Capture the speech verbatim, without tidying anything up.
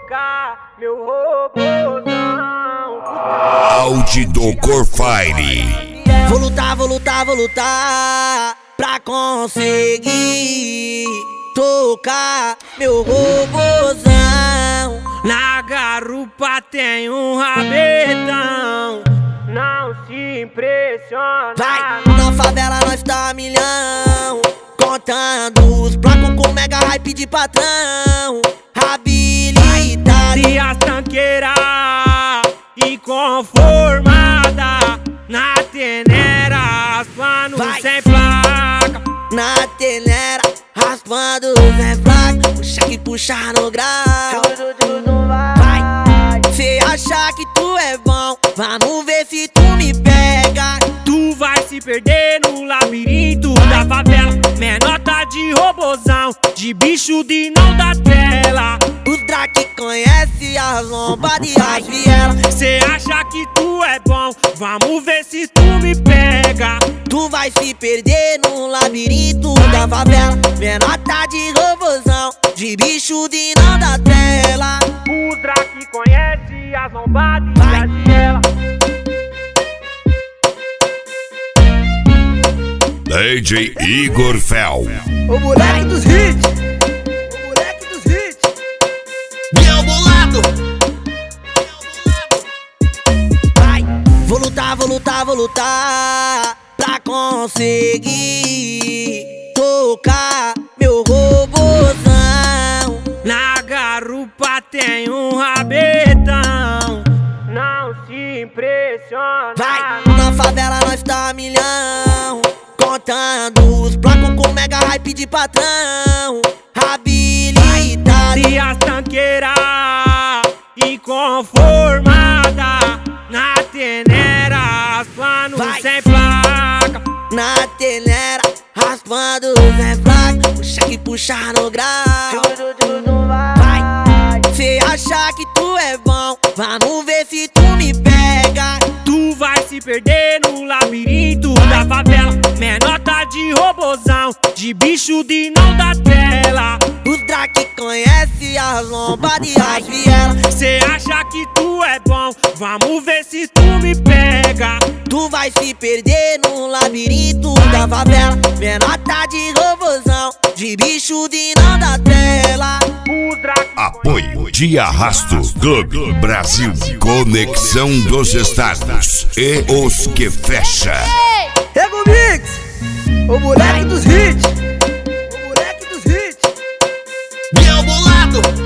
tocar meu robôzão. Áudio do Corfire. Vou lutar, vou lutar, vou lutar pra conseguir tocar meu robôzão. Na garupa tem um rabetão, não se impressiona. Vai, na favela nós tá milhão, contando os placos com mega hype de patrão. Habilidade e as tanqueiras inconformada, na tenera raspando sem placa. Na tenera raspando sem placa, puxa que puxa no grau. Vai, cê acha que tu é bom, vamos ver se tu me pega. Tu vai se perder no labirinto da favela, menota de robozão, de bicho de não da tela. O Drake conhece as lombas e as vielas. Cê acha que tu é bom, vamos ver se tu me pega. Tu vai se perder no labirinto da favela, menota de robozão, de bicho de não da tela. O Drake conhece as lombadas e as vielas. D J Igor Fel. O moleque dos hits, o moleque dos hits. Meu bolado. Vai, vou lutar, vou lutar, vou lutar pra conseguir tocar meu robôzão. Na garupa tem um rabetão, não se impressiona. Vai, na favela nós tá milhão, contando os placos com mega hype de patrão. Habilidade e as tanqueiras inconformada, na tenera raspando sem placa. na tenera raspando sem placa, puxa que puxa no grau. Vai, cê acha que tu é bom, vamos ver se tu me pega. Tu vai se perder no labirinto da favela, menota de robozão, de bicho de não da tela. O Drake conhece as lombas e as vielas. Cê acha que tu é bom, vamos ver se tu me pega. Tu vai se perder no labirinto da favela, menota de robozão, de bicho de não da tela. O Drake Apoio de Arrasto Clube Brasil, conexão dos estados e os que fecha. Rego Mix, o moleque dos hits, o moleque dos hits. Meu bolado.